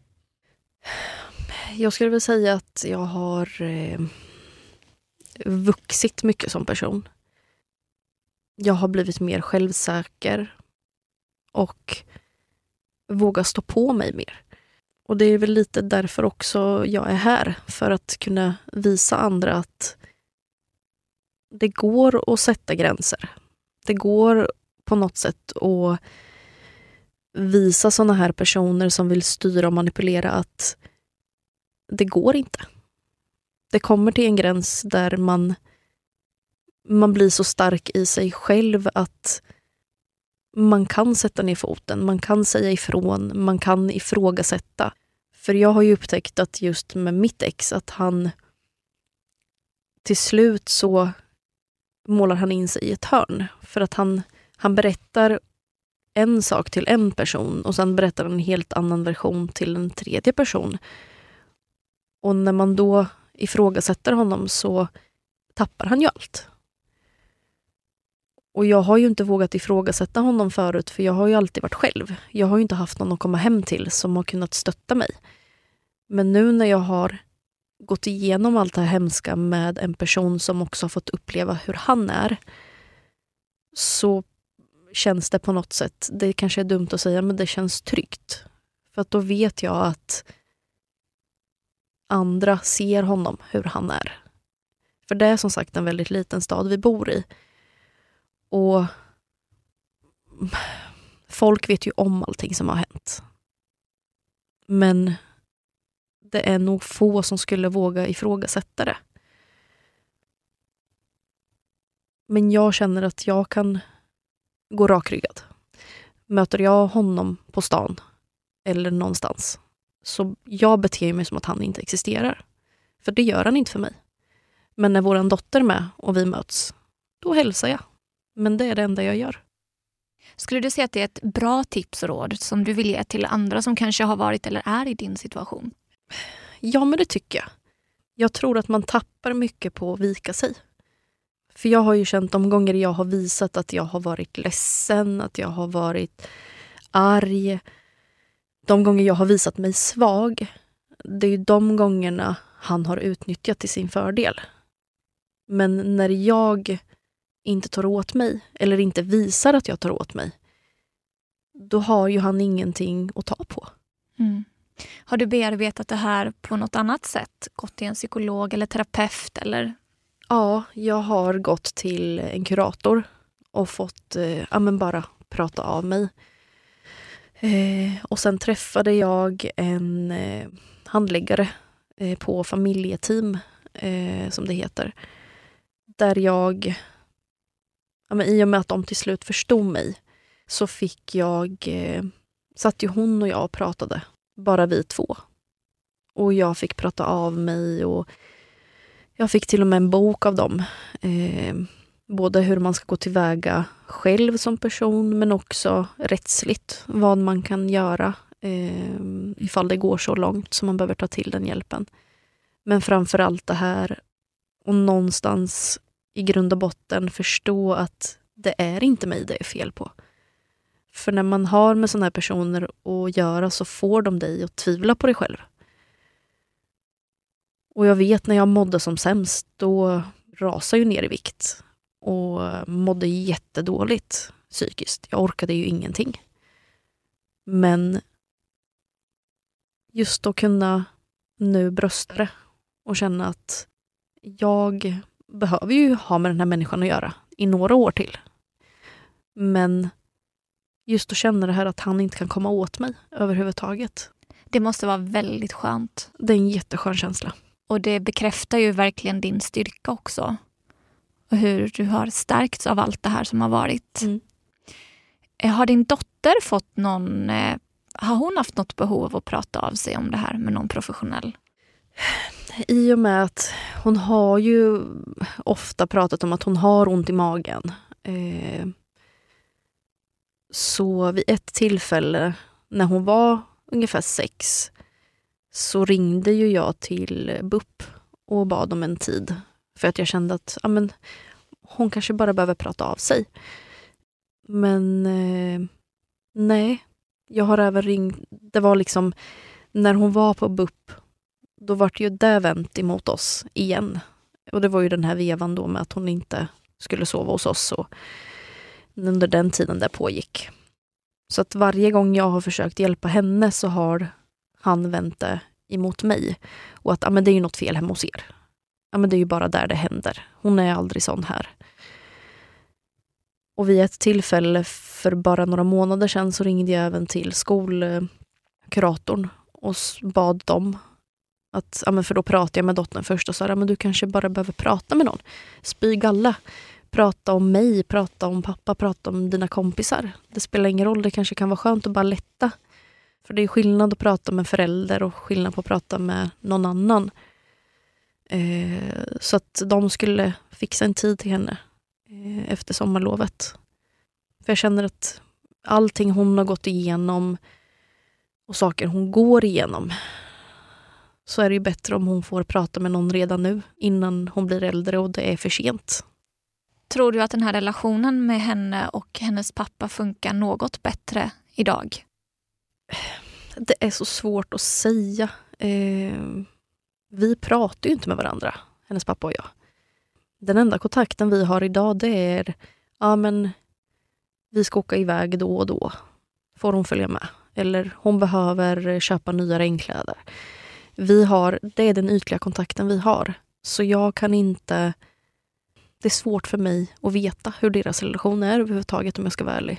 Jag skulle väl säga att jag har eh, vuxit mycket som person. Jag har blivit mer självsäker och vågar stå på mig mer. Och det är väl lite därför också jag är här. För att kunna visa andra att det går att sätta gränser. Det går på något sätt att visa såna här personer som vill styra och manipulera att det går inte. Det kommer till en gräns där man, man blir så stark i sig själv att man kan sätta ner foten, man kan säga ifrån, man kan ifrågasätta. För jag har ju upptäckt att just med mitt ex att han till slut så målar han in sig i ett hörn. För att han, han berättar en sak till en person och sen berättar han en helt annan version till en tredje person. Och när man då ifrågasätter honom så tappar han ju allt. Och jag har ju inte vågat ifrågasätta honom förut för jag har ju alltid varit själv. Jag har ju inte haft någon att komma hem till som har kunnat stötta mig. Men nu när jag har gått igenom allt det här hemska med en person som också har fått uppleva hur han är, så känns det på något sätt, det kanske är dumt att säga, men det känns tryggt. För att då vet jag att andra ser honom hur han är. För det är som sagt en väldigt liten stad vi bor i. Och folk vet ju om allting som har hänt. Men det är nog få som skulle våga ifrågasätta det. Men jag känner att jag kan gå rakryggad. Möter jag honom på stan eller någonstans, så jag beter mig som att han inte existerar. För det gör han inte för mig. Men när våran dotter är med och vi möts, då hälsar jag. Men det är det enda jag gör. Skulle du säga att det är ett bra tips och råd som du vill ge till andra som kanske har varit eller är i din situation? Ja, men det tycker jag. Jag tror att man tappar mycket på att vika sig. För jag har ju känt de gånger jag har visat att jag har varit ledsen, att jag har varit arg. De gånger jag har visat mig svag, det är ju de gångerna han har utnyttjat till sin fördel. Men när jag inte tar åt mig, eller inte visar att jag tar åt mig, då har ju han ingenting att ta på. Mm. Har du bearbetat det här på något annat sätt? Gått till en psykolog eller terapeut? Eller? Ja, jag har gått till en kurator och fått eh, ja, men bara prata av mig. Eh, och sen träffade jag en eh, handläggare eh, på familjeteam, eh, som det heter. Där jag, ja, men i och med att de till slut förstod mig, så fick jag, eh, satt ju hon och jag och pratade, bara vi två. Och jag fick prata av mig och jag fick till och med en bok av dem. Eh, både hur man ska gå tillväga själv som person, men också rättsligt vad man kan göra eh, ifall det går så långt som man behöver ta till den hjälpen. Men framför allt det här, och någonstans i grund och botten förstå att det är inte mig det är fel på. För när man har med sådana här personer att göra, så får de dig att tvivla på dig själv. Och jag vet när jag mådde som sämst, då rasade jag ner i vikt. Och mådde jättedåligt psykiskt. Jag orkade ju ingenting. Men just att kunna nu brösta det och känna att jag behöver ju ha med den här människan att göra i några år till. Men just att känna det här att han inte kan komma åt mig överhuvudtaget. Det måste vara väldigt skönt. Det är en jätteskön känsla. Och det bekräftar ju verkligen din styrka också. Och hur du har stärkts av allt det här som har varit. Mm. Har din dotter fått någon... Har hon haft något behov av att prata av sig om det här med någon professionell? I och med att hon har ju ofta pratat om att hon har ont i magen. Eh, så vid ett tillfälle när hon var ungefär sex, så ringde ju jag till B U P och bad om en tid. För att jag kände att ja, men, hon kanske bara behöver prata av sig. Men eh, nej, jag har även ringt. Det var liksom när hon var på B U P, då var det ju det vänt emot oss igen. Och det var ju den här vevan då med att hon inte skulle sova hos oss. Och under den tiden det pågick. Så att varje gång jag har försökt hjälpa henne, så har han vänt det emot mig. Och att ja, men det är ju något fel hemma hos er. Ja, men det är ju bara där det händer. Hon är aldrig sån här. Och vid ett tillfälle för bara några månader sedan, så ringde jag även till skolkuratorn och bad dem att, ja, men för då pratade jag med dottern först och sa, ja, men du kanske bara behöver prata med någon. Spy galla. Prata om mig, prata om pappa, prata om dina kompisar. Det spelar ingen roll, det kanske kan vara skönt att bara lätta. För det är skillnad att prata med förälder och skillnad på att prata med någon annan. Eh, så att de skulle fixa en tid till henne eh, efter sommarlovet. För jag känner att allting hon har gått igenom och saker hon går igenom, så är det ju bättre om hon får prata med någon redan nu innan hon blir äldre och det är för sent. Tror du att den här relationen med henne och hennes pappa funkar något bättre idag? Det är så svårt att säga. Eh, vi pratar ju inte med varandra, hennes pappa och jag. Den enda kontakten vi har idag, det är ja, men vi ska åka iväg då och då. Får hon följa med? Eller hon behöver köpa nya regnkläder. Vi har, det är den ytliga kontakten vi har. Så jag kan inte... Det är svårt för mig att veta hur deras relation är överhuvudtaget, om jag ska vara ärlig.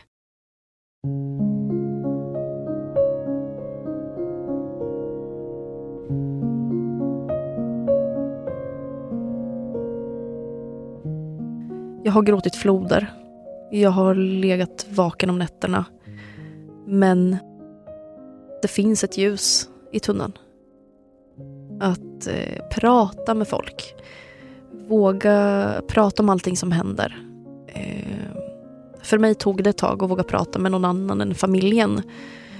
Jag har gråtit floder. Jag har legat vaken om nätterna. Men det finns ett ljus i tunneln. Att eh, prata med folk. Våga prata om allting som händer. Eh, för mig tog det ett tag att våga prata med någon annan än familjen.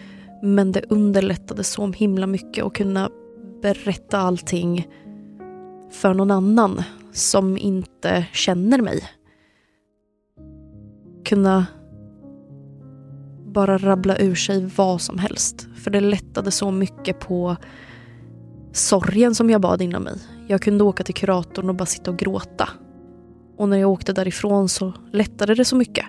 Men det underlättade så himla mycket att kunna berätta allting för någon annan som inte känner mig. Kunna bara rabbla ur sig vad som helst. För det lättade så mycket på sorgen som jag bad inom mig. Jag kunde åka till kuratorn och bara sitta och gråta. Och när jag åkte därifrån så lättade det så mycket.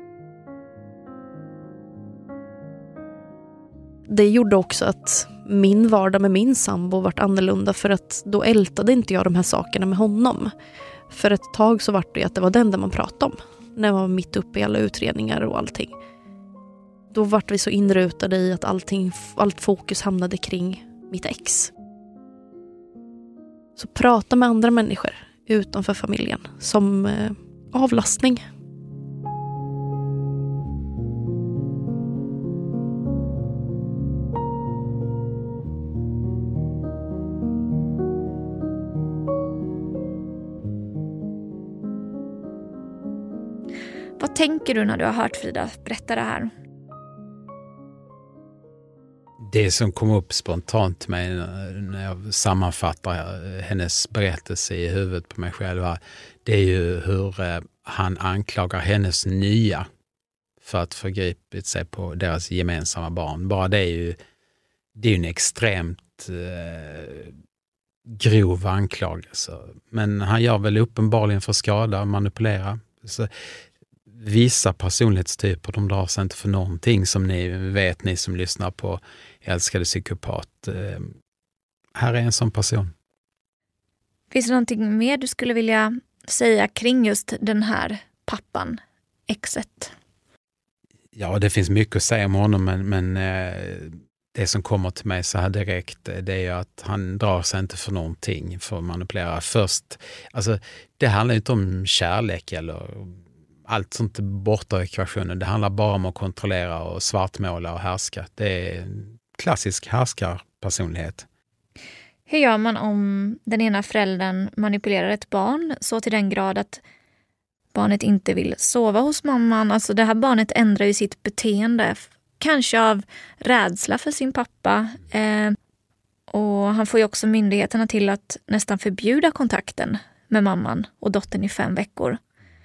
Det gjorde också att min vardag med min sambo vart annorlunda, för att då ältade inte jag de här sakerna med honom. För ett tag så var det att det var den där man pratade om. När man var mitt uppe i alla utredningar och allting. Då vart vi så inrutade i att allting, allt fokus hamnade kring mitt ex. Så prata med andra människor utanför familjen som eh, avlastning. Vad tänker du när du har hört Frida berätta det här? Det som kom upp spontant till mig när jag sammanfattar hennes berättelse i huvudet på mig själv, det är ju hur han anklagar hennes nya för att förgripit sig på deras gemensamma barn. Bara det är ju, det är ju en extremt eh, grov anklagelse. Men han gör väl uppenbarligen för skada, manipulera. Så vissa personlighetstyper, de drar sig inte för någonting, som ni vet, ni som lyssnar på Älskade psykopat. Eh, här är en sån person. Finns det någonting mer du skulle vilja säga kring just den här pappan, exet? Ja, det finns mycket att säga om honom, men, men eh, det som kommer till mig så här direkt, det är ju att han drar sig inte för någonting för att manipulera. Först, alltså det handlar inte om kärlek eller allt sånt borta i ekvationen. Det handlar bara om att kontrollera och svartmåla och härska. Det är en klassisk härskarpersonlighet. Hur gör man om den ena föräldern manipulerar ett barn så till den grad att barnet inte vill sova hos mamman? Alltså det här barnet ändrar ju sitt beteende. Kanske av rädsla för sin pappa. Eh, och han får ju också myndigheterna till att nästan förbjuda kontakten med mamman och dottern i fem veckor.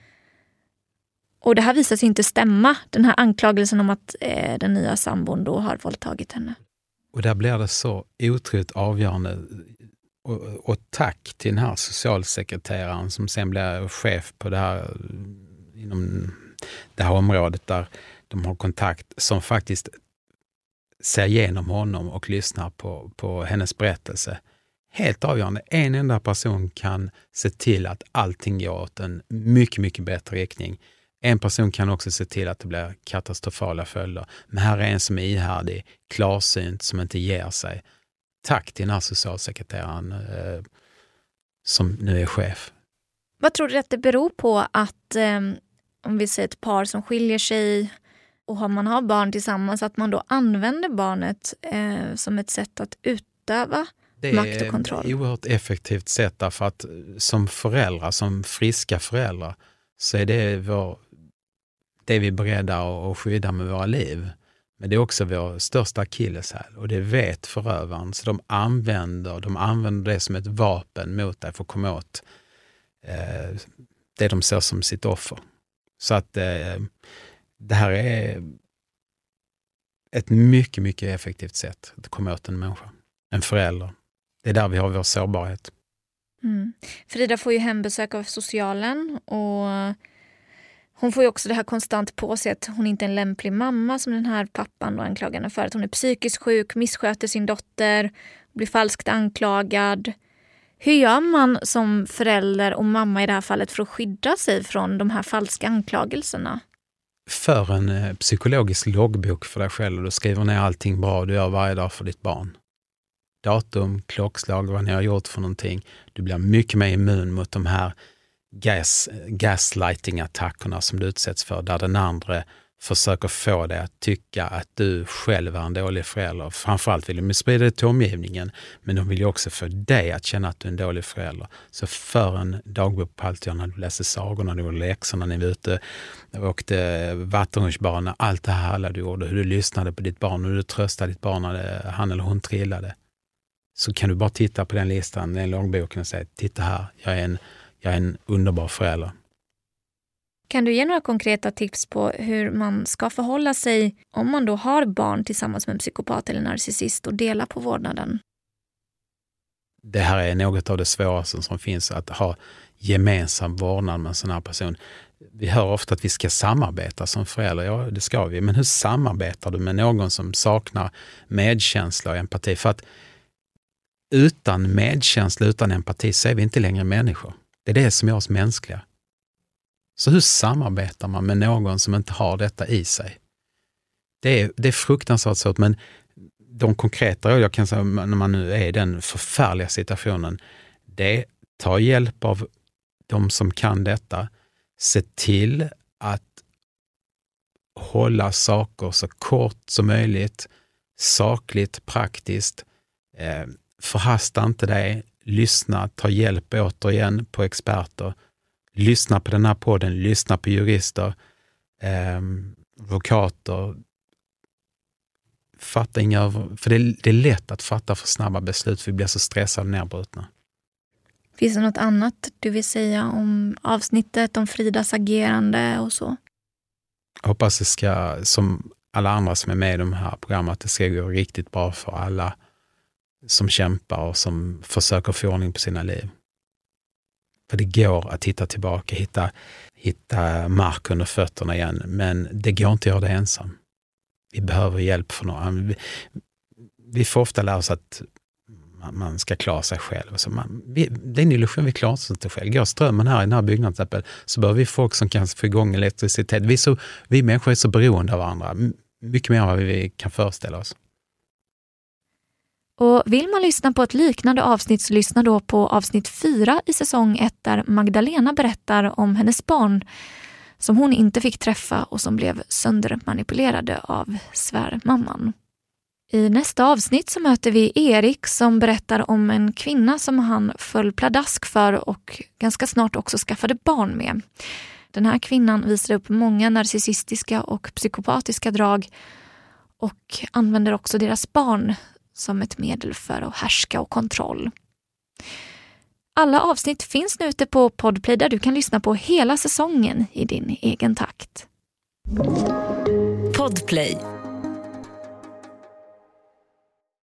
Och det här visar sig inte stämma. Den här anklagelsen om att eh, den nya sambon då har våldtagit henne. Och där blir det så otroligt avgörande. Och, och tack till den här socialsekreteraren som sen blir chef på det här, inom det här området där de har kontakt, som faktiskt ser igenom honom och lyssnar på, på hennes berättelse. Helt avgörande. En enda person kan se till att allting går åt en mycket, mycket bättre riktning. En person kan också se till att det blir katastrofala följder. Men här är en som är ihärdig, klarsynt, som inte ger sig. Tack till den här socialsekreteraren eh, som nu är chef. Vad tror du att det beror på att eh, om vi säger ett par som skiljer sig och man har barn tillsammans, att man då använder barnet eh, som ett sätt att utöva makt och kontroll? Det är ett oerhört effektivt sätt, därför att som föräldrar, som friska föräldrar, så är det vår, det är vi beredda att skydda med våra liv. Men det är också vår största akilleshäl, och det vet förövaren. Så de använder, de använder det som ett vapen mot dig för att komma åt eh, det de ser som sitt offer. Så att eh, det här är ett mycket, mycket effektivt sätt att komma åt en människa, en förälder. Det är där vi har vår sårbarhet. Mm. Frida får ju hembesök av socialen, och hon får ju också det här konstant på sig att hon inte är en lämplig mamma, som den här pappan då anklagar henne för. Att hon är psykiskt sjuk, missköter sin dotter, blir falskt anklagad. Hur gör man som förälder och mamma i det här fallet för att skydda sig från de här falska anklagelserna? För en psykologisk loggbok för dig själv, och du skriver ner allting bra du gör varje dag för ditt barn. Datum, klockslag, vad ni har gjort för någonting. Du blir mycket mer immun mot de här gas, gaslighting-attackerna som du utsätts för, där den andra försöker få dig att tycka att du själv är en dålig förälder. Framförallt vill de sprida det till omgivningen, men de vill ju också få dig att känna att du är en dålig förälder. Så för en dagbok på allt när du läser sagorna, när du var läxorna, när du var ute och åkte vattenrutschbana, allt det här alla du gjorde, hur du lyssnade på ditt barn och hur du tröstade ditt barn när han eller hon trillade. så kan du bara titta på den listan, den långboken och säga, titta här, jag är en, jag är en underbar förälder. Kan du ge några konkreta tips på hur man ska förhålla sig om man då har barn tillsammans med en psykopat eller narcissist och dela på vårdnaden? Det här är något av det svåraste som finns, att ha gemensam vårdnad med en sån här person. Vi hör ofta att vi ska samarbeta som föräldrar. Ja, det ska vi. Men hur samarbetar du med någon som saknar medkänsla och empati? För att utan medkänsla, utan empati så är vi inte längre människor. Det är det som gör oss mänskliga. Så hur samarbetar man med någon som inte har detta i sig? Det är, det är fruktansvärt svårt, men de konkreta råd jag kan säga när man nu är i den förfärliga situationen, det tar hjälp av de som kan detta. Se till att hålla saker så kort som möjligt, sakligt, praktiskt. Eh, förhasta inte dig, lyssna, ta hjälp återigen på experter. Lyssna på den här podden, lyssna på jurister, eh, advokater. Fatta inga, för det är, det är lätt att fatta för snabba beslut, för vi blir så stressade och nedbrutna. Finns det något annat du vill säga om avsnittet, om Fridas agerande och så? Jag hoppas det ska, som alla andra som är med i de här programmen, att det ska gå riktigt bra för alla som kämpar och som försöker få ordning på sina liv. För det går att hitta tillbaka, hitta, hitta mark under fötterna igen, men det går inte att göra det ensam. Vi behöver hjälp från någon. Vi, vi får ofta lära oss att man, man ska klara sig själv. Så man, vi, det är en illusion, vi klarar oss inte själv. Går strömmen här i den här byggnaden, så behöver vi folk som kan få igång elektricitet. Vi, så, vi människor är så beroende av varandra. Mycket mer än vad vi kan föreställa oss. Och vill man lyssna på ett liknande avsnitt, så lyssna då på avsnitt fyra i säsong ett, där Magdalena berättar om hennes barn som hon inte fick träffa och som blev söndermanipulerade av svärmamman. I nästa avsnitt så möter vi Erik som berättar om en kvinna som han föll pladask för och ganska snart också skaffade barn med. Den här kvinnan visar upp många narcissistiska och psykopatiska drag och använder också deras barn som ett medel för att härska och kontroll. Alla avsnitt finns nu ute på Podplay, där du kan lyssna på hela säsongen i din egen takt. Podplay.